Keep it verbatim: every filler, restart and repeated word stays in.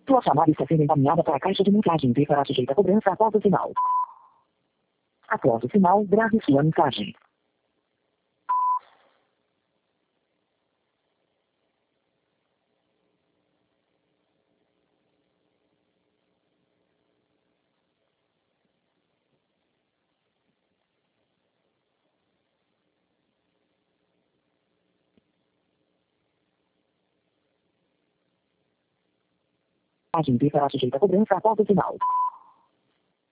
Tua chamada está sendo encaminhada para a caixa de mensagem e será sujeita a cobrança após o sinal. Após o sinal, grave sua mensagem. A mensagem será sujeita a cobrança após o sinal.